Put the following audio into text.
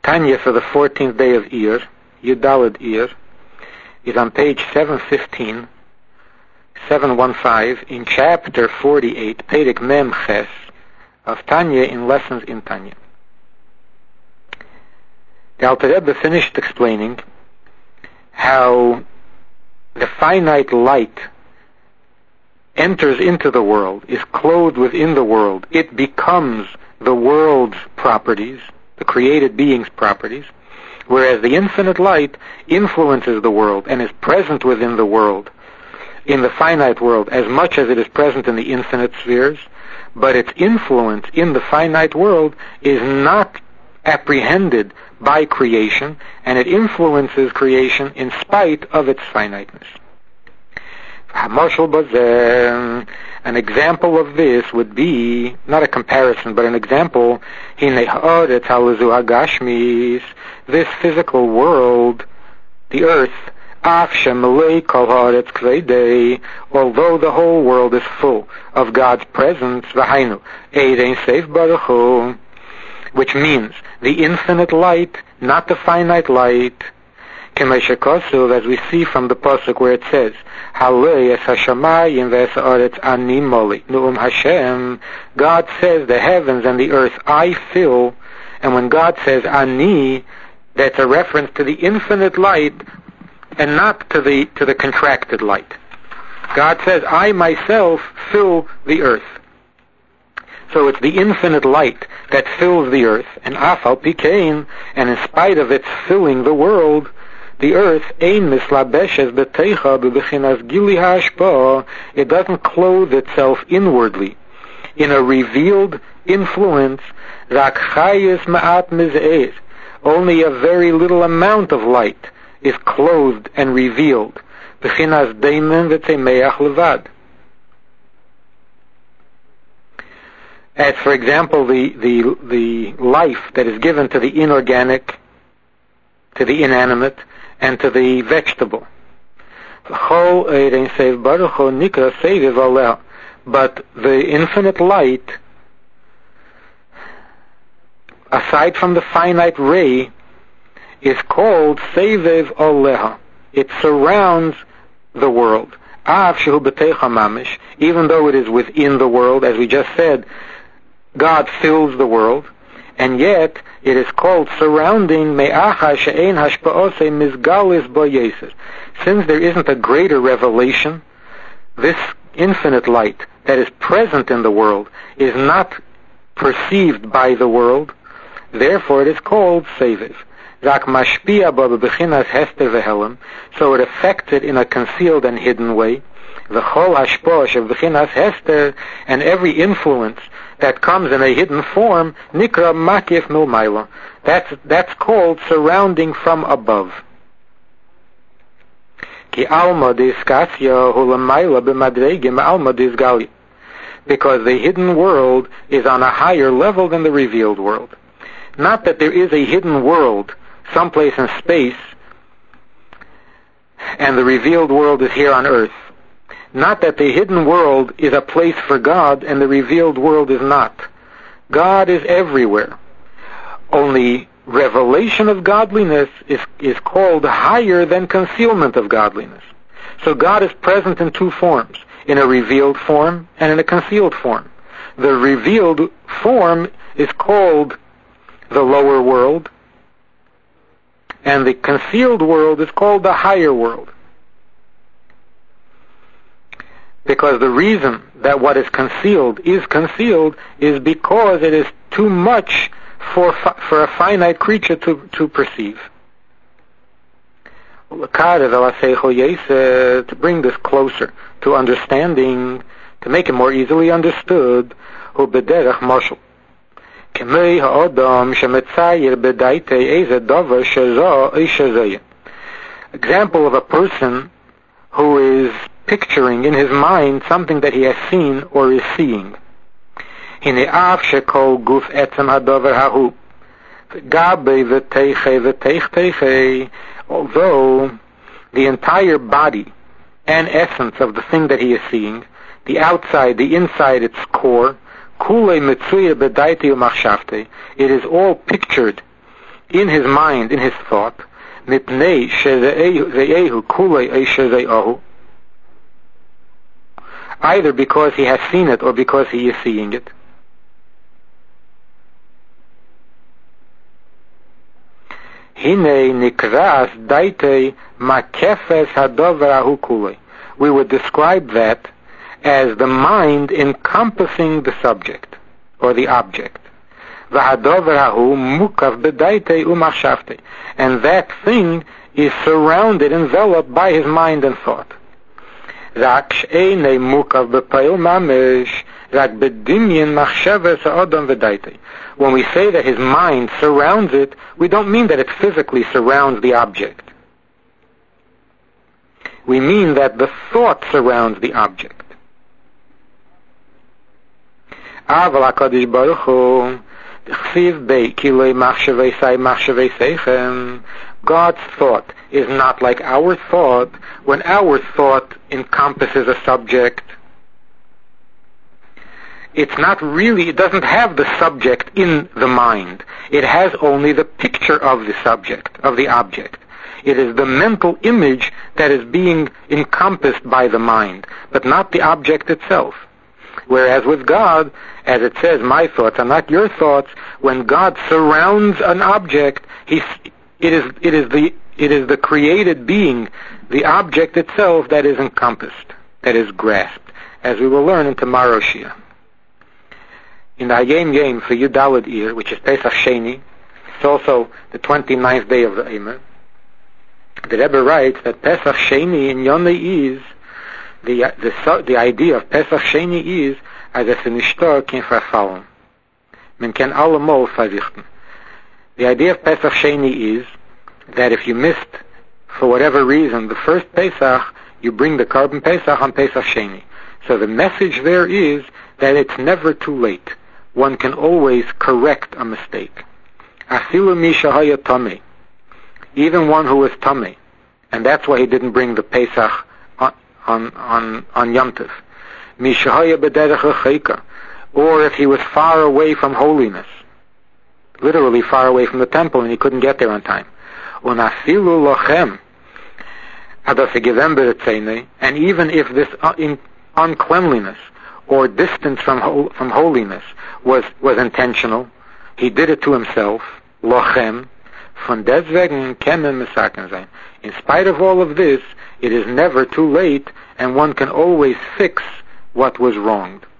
Tanya for the 14th day of Iyar, Yudalad Iyar, is on page 715, 715, in chapter 48, Perek Mem Ches, of Tanya in Lessons in Tanya. The Alter Rebbe finished explaining how the finite light enters into the world, is clothed within the world. It becomes the world's properties, the created being's properties, whereas the infinite light influences the world and is present within the world, in the finite world, as much as it is present in the infinite spheres, but its influence in the finite world is not apprehended by creation, and it influences creation in spite of its finiteness. An example of this would be, not a comparison, but an example, this physical world, the earth, although the whole world is full of God's presence, which means the infinite light, not the finite light, as we see from the pasuk where it says, God says the heavens and the earth I fill, and when God says Ani, that's a reference to the infinite light and not to the contracted light. God says I myself fill the earth. So it's the infinite light that fills the earth, and Afal Pikein, and in spite of its filling the world, the earth, it doesn't clothe itself inwardly in a revealed influence. Only a very little amount of light is clothed and revealed. As, for example, the life that is given to the inorganic, to the inanimate, and to the vegetable. But the infinite light, aside from the finite ray, is called Sevev Oleha. It surrounds the world. Even though it is within the world, as we just said, God fills the world, and yet it is called surrounding, since there isn't a greater revelation. This infinite light that is present in the world is not perceived by the world, therefore it is called Seviv. So it affects it in a concealed and hidden way. And every influence that comes in a hidden form, nikra makif milmayla. That's called surrounding from above. Ki alma diskasya hulamayla b'madregim alma disgali. Because the hidden world is on a higher level than the revealed world. Not that there is a hidden world someplace in space and the revealed world is here on earth. Not that the hidden world is a place for God and the revealed world is not. God is everywhere. Only revelation of godliness is called higher than concealment of godliness. So God is present in two forms, in a revealed form and in a concealed form. The revealed form is called the lower world, and the concealed world is called the higher world. Because the reason that what is concealed is because it is too much for a finite creature to perceive. To bring this closer to understanding, to make it more easily understood, example of a person who is picturing in his mind something that he has seen or is seeing. Although the entire body and essence of the thing that he is seeing, the outside, the inside, its core, it is all pictured in his mind, in his thought, mipnei shere'ehu kulei ei shere'ahu, either because he has seen it or because he is seeing it. Hine nikras daitei makefes hadover ahu kulei. We would describe that as the mind encompassing the subject or the object. V'hadover hahu mukav b'daitei u'machshavtei, and that thing is surrounded, enveloped by his mind and thought. Rak she'enei mukav b'peil mamesh, rak b'dimyin machshavas ha'adam v'daitei. When we say that his mind surrounds it, we don't mean that it physically surrounds the object. We mean that the thought surrounds the object. Aval HaKadosh Baruch Hu, Chsiv bei kilei machshavei sai machshavei seichem. God's thought is not like our thought. When our thought encompasses a subject, it's not really, it doesn't have the subject in the mind. It has only the picture of the subject, of the object. It is the mental image that is being encompassed by the mind, but not the object itself. Whereas with God, as it says, my thoughts are not your thoughts, when God surrounds an object, it is the created being, the object itself, that is encompassed, that is grasped, as we will learn in tomorrow's Shia. In the Hayom Yom for Yud Daled Iyar, which is Pesach Sheni, it's also the 29th day of the Eimer, the Rebbe writes that Pesach Sheni in Yonei is, the idea of Pesach Sheni is, as if ein Ishtar can verfallen. Men kann allemal verrichten. The idea of Pesach Sheni is that if you missed, for whatever reason, the first Pesach, you bring the Carbon Pesach on Pesach Sheni. So the message there is that it's never too late. One can always correct a mistake. Afilu mi shehaya tamei, even one who was tamei, and that's why he didn't bring the Pesach on Yom Tov. Mi shehaya b'derech recheika, or if he was far away from holiness, literally far away from the temple, and he couldn't get there on time. Unafilu lochem, and even if this uncleanliness or distance from holiness was intentional, he did it to himself. Lochem, von deswegen kemen mesaken sein. In spite of all of this, it is never too late, and one can always fix what was wronged.